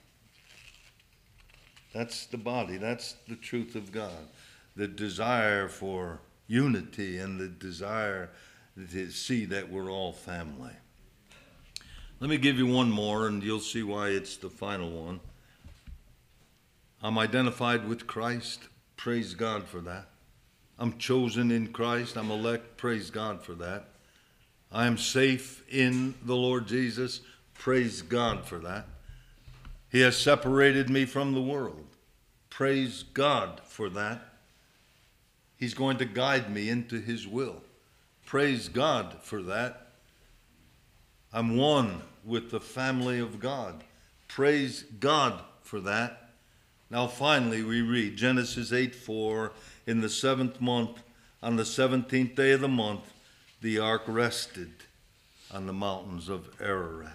That's the body. That's the truth of God. The desire for unity and the desire to see that we're all family. Let me give you one more, and you'll see why it's the final one. I'm identified with Christ. Praise God for that. I'm chosen in Christ. I'm elect. Praise God for that. I am safe in the Lord Jesus. Praise God for that. He has separated me from the world. Praise God for that. He's going to guide me into his will. Praise God for that. I'm one with the family of God. Praise God for that. Now finally we read Genesis 8:4, in the 7th month, on the 17th day of the month, the ark rested on the mountains of Ararat.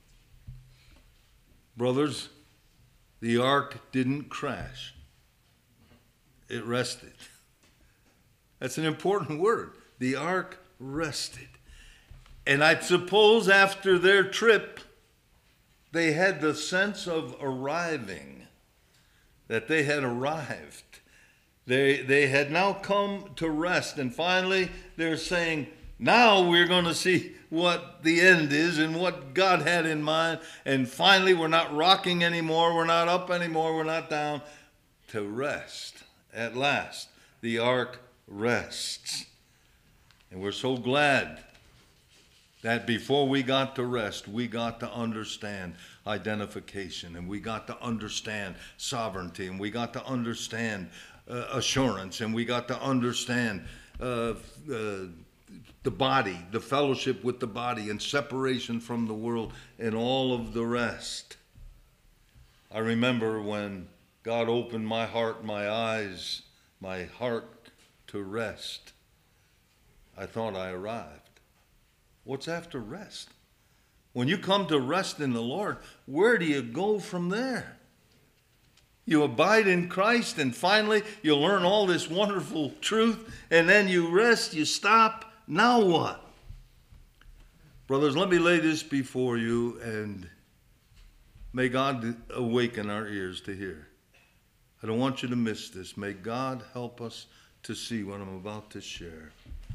Brothers, the ark didn't crash. It rested. That's an important word. The ark rested. And I suppose after their trip, they had the sense of arriving, that they had arrived. They had now come to rest. And finally, they're saying, now we're going to see what the end is and what God had in mind. And finally, we're not rocking anymore. We're not up anymore. We're not down. To rest. At last, the ark rests. And we're so glad that before we got to rest, we got to understand identification, and we got to understand sovereignty, and we got to understand assurance, and we got to understand the body, the fellowship with the body, and separation from the world, and all of the rest. I remember when God opened my heart, my eyes, my heart to rest. I thought I arrived. What's after rest? When you come to rest in the Lord, where do you go from there? You abide in Christ, and finally you learn all this wonderful truth, and then you rest, you stop. Now what? Brothers, let me lay this before you, and may God awaken our ears to hear. I don't want you to miss this. May God help us to see what I'm about to share.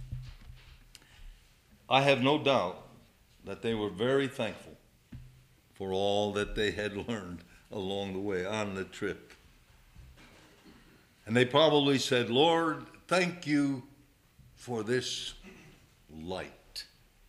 I have no doubt that they were very thankful for all that they had learned along the way on the trip. And they probably said, Lord, thank you for this light.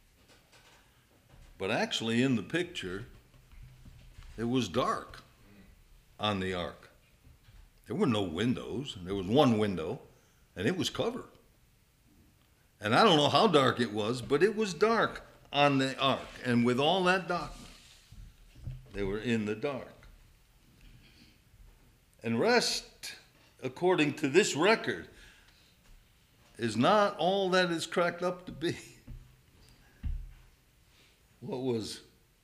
But actually in the picture, it was dark on the ark. There were no windows. There was one window, and it was covered. And I don't know how dark it was, but it was dark on the ark. And with all that darkness, they were in the dark. And rest, according to this record, is not all that it's cracked up to be. What was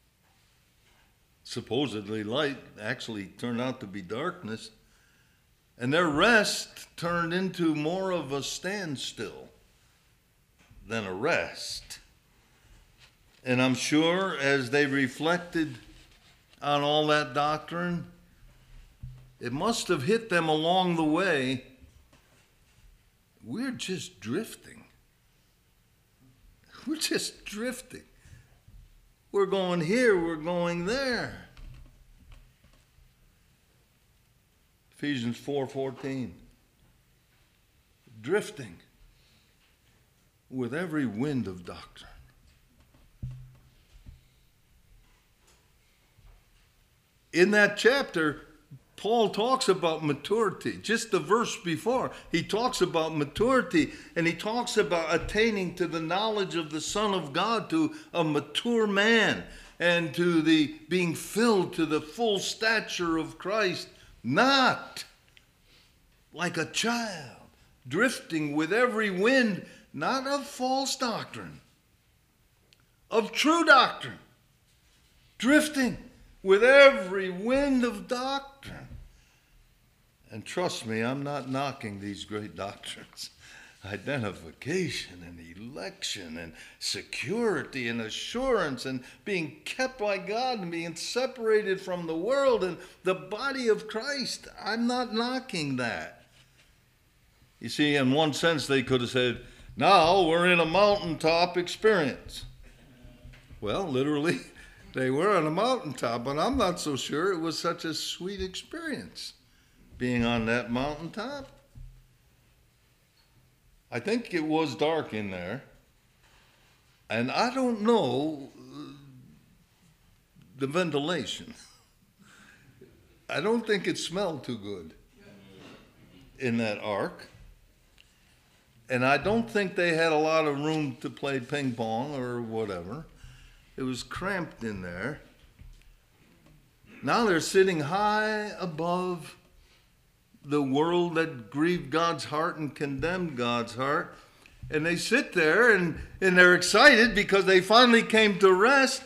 supposedly light actually turned out to be darkness. And their rest turned into more of a standstill than a rest. And I'm sure as they reflected on all that doctrine, it must have hit them along the way. We're just drifting. We're just drifting. We're going here, we're going there. Ephesians 4:14. Drifting with every wind of doctrine. In that chapter, Paul talks about maturity. Just the verse before, he talks about maturity, and he talks about attaining to the knowledge of the Son of God, to a mature man, and to the being filled to the full stature of Christ, not like a child, drifting with every wind, not of false doctrine, of true doctrine, drifting with every wind of doctrine. And trust me, I'm not knocking these great doctrines. Identification and election and security and assurance and being kept by God and being separated from the world and the body of Christ. I'm not knocking that. You see, in one sense, they could have said, now we're in a mountaintop experience. Well, literally, they were on a mountaintop, but I'm not so sure it was such a sweet experience being on that mountaintop. I think it was dark in there, and I don't know the ventilation. I don't think it smelled too good in that ark. And I don't think they had a lot of room to play ping pong or whatever. It was cramped in there. Now they're sitting high above the world that grieved God's heart and condemned God's heart. And they sit there and they're excited because they finally came to rest.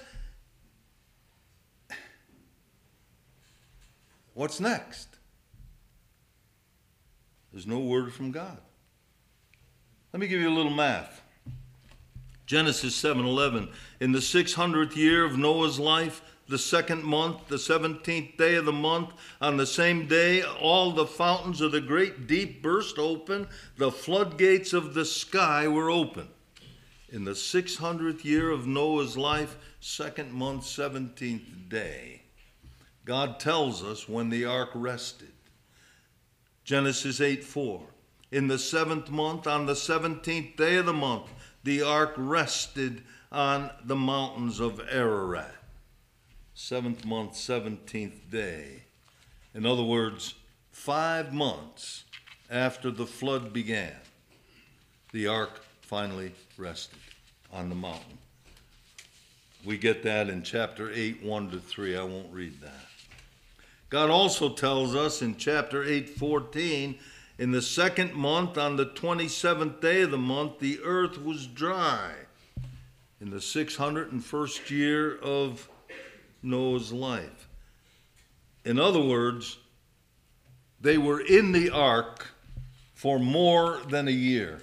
What's next? There's no word from God. Let me give you a little math. Genesis 7:11. In the 600th year of Noah's life, the second month, the 17th day of the month, on the same day, all the fountains of the great deep burst open. The floodgates of the sky were open. In the 600th year of Noah's life, second month, 17th day, God tells us when the ark rested. Genesis 8:4. In the 7th month, on the 17th day of the month, the ark rested on the mountains of Ararat. 7th month, 17th day. In other words, 5 months after the flood began, the ark finally rested on the mountain. We get that in chapter 8, 1-3. I won't read that. God also tells us in chapter 8:14, in the second month, on the 27th day of the month, the earth was dry. In the 601st year of Noah's life. In other words, they were in the ark for more than a year.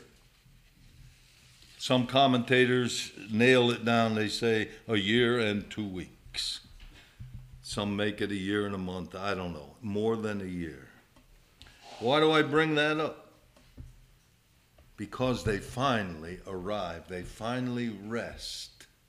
Some commentators nail it down. They say a year and 2 weeks. Some make it a year and a month. I don't know. More than a year. Why do I bring that up? Because they finally arrive. They finally rest.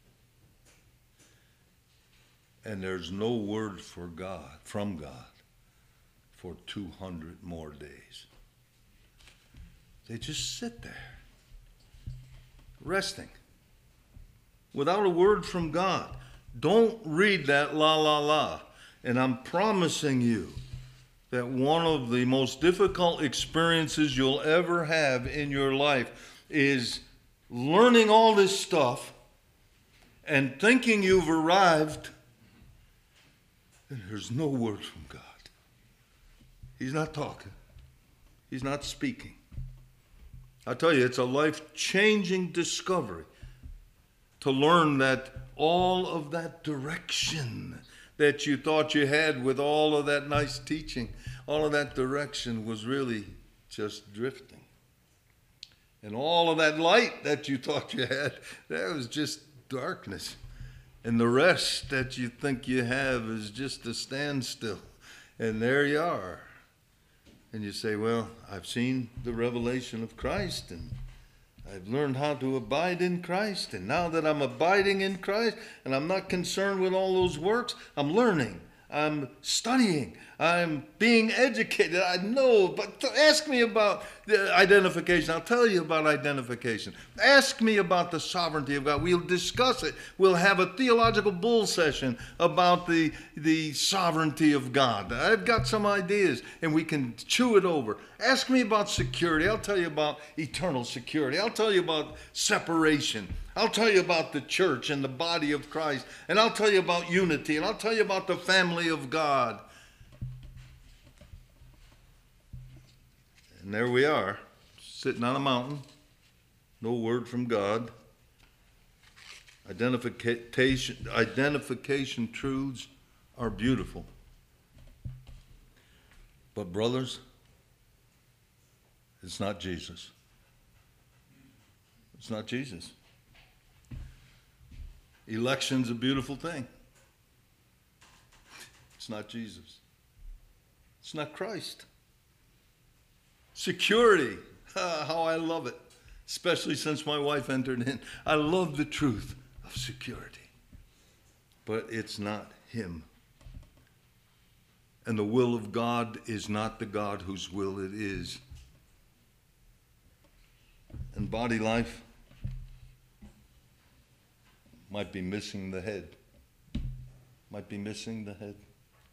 And there's no word from God for 200 more days. They just sit there, resting, without a word from God. Don't read that la la la. And I'm promising you that one of the most difficult experiences you'll ever have in your life is learning all this stuff and thinking you've arrived. And there's no word from God. He's not talking. He's not speaking. I tell you, it's a life-changing discovery to learn that all of that direction that you thought you had with all of that nice teaching, all of that direction was really just drifting. And all of that light that you thought you had, that was just darkness. And the rest that you think you have is just a standstill. And there you are. And you say, well, I've seen the revelation of Christ, and I've learned how to abide in Christ. And now that I'm abiding in Christ, and I'm not concerned with all those works, I'm learning. I'm studying. I'm being educated. I know, but ask me about the identification. I'll tell you about identification. Ask me about the sovereignty of God. We'll discuss it. We'll have a theological bull session about the sovereignty of God. I've got some ideas, and we can chew it over. Ask me about security. I'll tell you about eternal security. I'll tell you about separation. I'll tell you about the church and the body of Christ. And I'll tell you about unity. And I'll tell you about the family of God. And there we are, sitting on a mountain. No word from God. Identification truths are beautiful. But brothers, it's not Jesus. It's not Jesus. Election's a beautiful thing. It's not Jesus. It's not Christ. Security, how I love it, especially since my wife entered in. I love the truth of security, but it's not Him. And the will of God is not the God whose will it is. And body life might be missing the head. might be missing the head.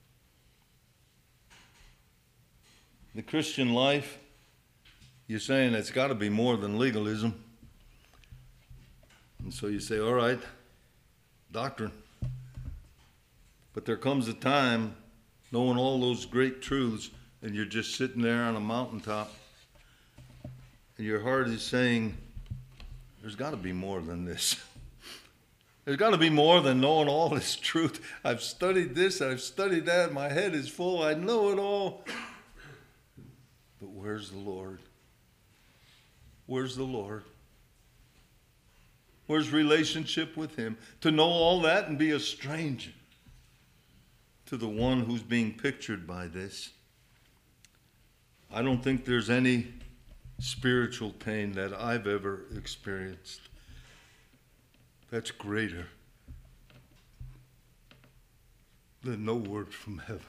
The Christian life, you're saying it's got to be more than legalism. And so you say, all right, doctrine. But there comes a time, knowing all those great truths, and you're just sitting there on a mountaintop, and your heart is saying, there's got to be more than this. There's got to be more than knowing all this truth. I've studied this, I've studied that, my head is full, I know it all. But where's the Lord? Where's the Lord? Where's relationship with Him? To know all that and be a stranger to the one who's being pictured by this. I don't think there's any spiritual pain that I've ever experienced that's greater than no word from heaven.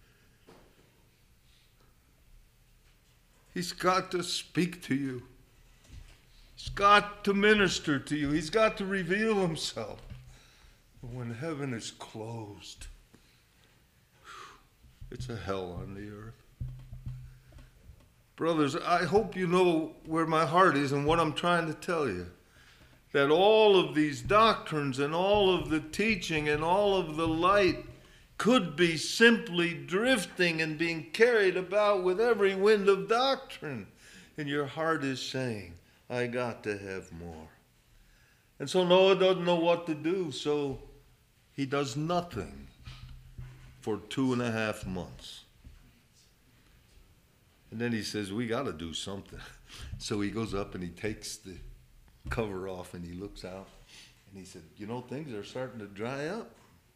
He's got to speak to you. He's got to minister to you. He's got to reveal Himself. But when heaven is closed, it's a hell on the earth. Brothers, I hope you know where my heart is and what I'm trying to tell you. That all of these doctrines and all of the teaching and all of the light could be simply drifting and being carried about with every wind of doctrine. And your heart is saying, I got to have more. And so Noah doesn't know what to do, so he does nothing for 2.5 months. And then he says, we got to do something. So he goes up and he takes the cover off and he looks out. And he said, you know, things are starting to dry up.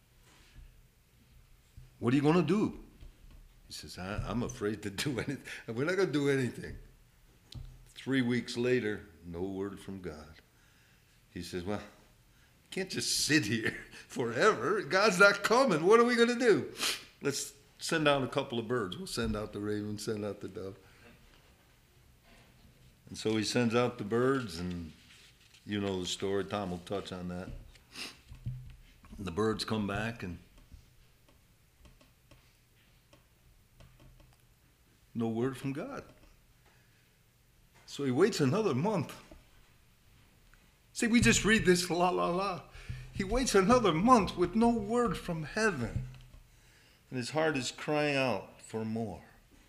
What are you going to do? He says, I'm afraid to do anything. We're not going to do anything. 3 weeks later, no word from God. He says, well, you can't just sit here forever. God's not coming. What are we going to do? Let's send out a couple of birds. We'll send out the raven, send out the dove. And so he sends out the birds, and you know the story. Tom will touch on that. And the birds come back, and no word from God. So he waits another month. See, we just read this la la la. He waits another month with no word from heaven. And his heart is crying out for more.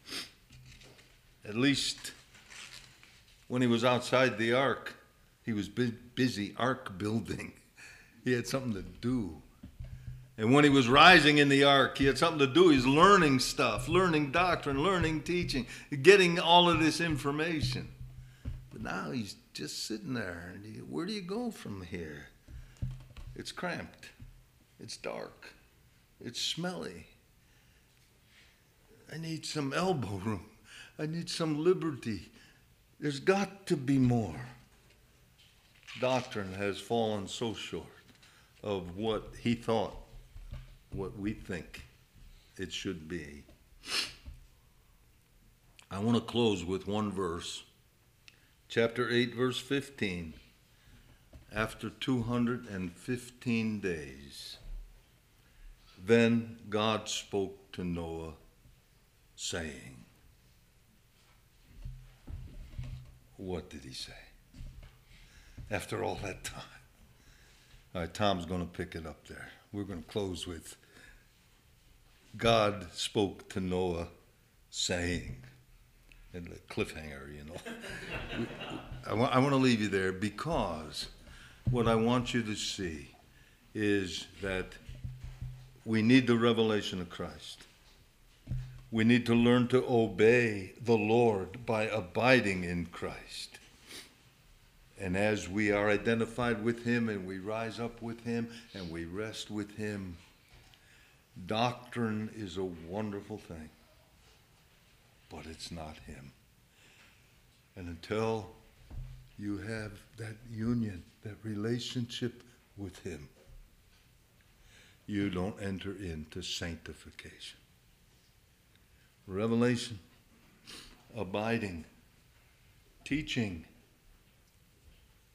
At least when he was outside the ark, he was busy ark building. He had something to do. And when he was rising in the ark, he had something to do. He's learning stuff, learning doctrine, learning teaching, getting all of this information. But now he's just sitting there. And where do you go from here? It's cramped. It's dark. It's smelly. I need some elbow room. I need some liberty. There's got to be more. Doctrine has fallen so short of what he thought, what we think it should be. I want to close with one verse. Chapter 8, verse 15. After 215 days, then God spoke to Noah, saying, what did he say? After all that time. All right, Tom's going to pick it up there. We're going to close with God spoke to Noah, saying, and the cliffhanger, you know. I want to leave you there because what I want you to see is that we need the revelation of Christ. We need to learn to obey the Lord by abiding in Christ. And as we are identified with Him and we rise up with Him and we rest with Him, doctrine is a wonderful thing, but it's not Him. And until you have that union, that relationship with Him, you don't enter into sanctification. Revelation, abiding, teaching,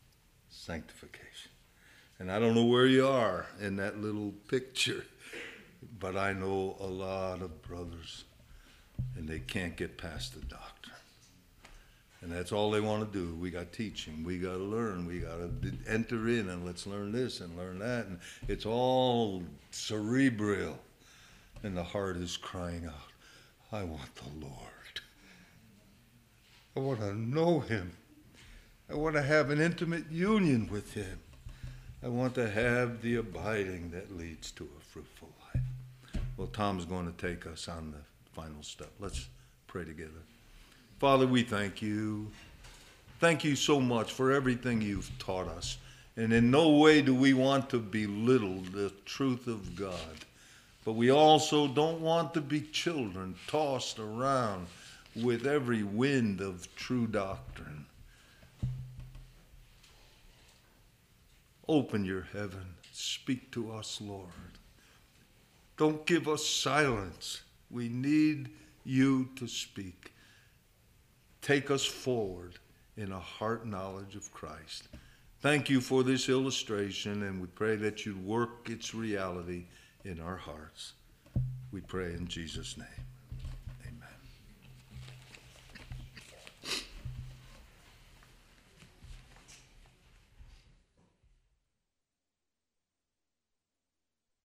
sanctification. And I don't know where you are in that little picture, But I know a lot of brothers, and they can't get past the doctrine. And that's all they want to do. We got teaching. We got to learn. We got to enter in, and let's learn this and learn that. And it's all cerebral. And the heart is crying out, I want the Lord. I want to know him. I want to have an intimate union with him. I want to have the abiding that leads to a fruitful life. Well, Tom's going to take us on the final step. Let's pray together. Father, we thank you. Thank you so much for everything you've taught us. And in no way do we want to belittle the truth of God. But we also don't want to be children tossed around with every wind of true doctrine. Open your heaven. Speak to us, Lord. Don't give us silence. We need you to speak. Take us forward in a heart knowledge of Christ. Thank you for this illustration, and we pray that you work its reality in our hearts. We pray in Jesus' name.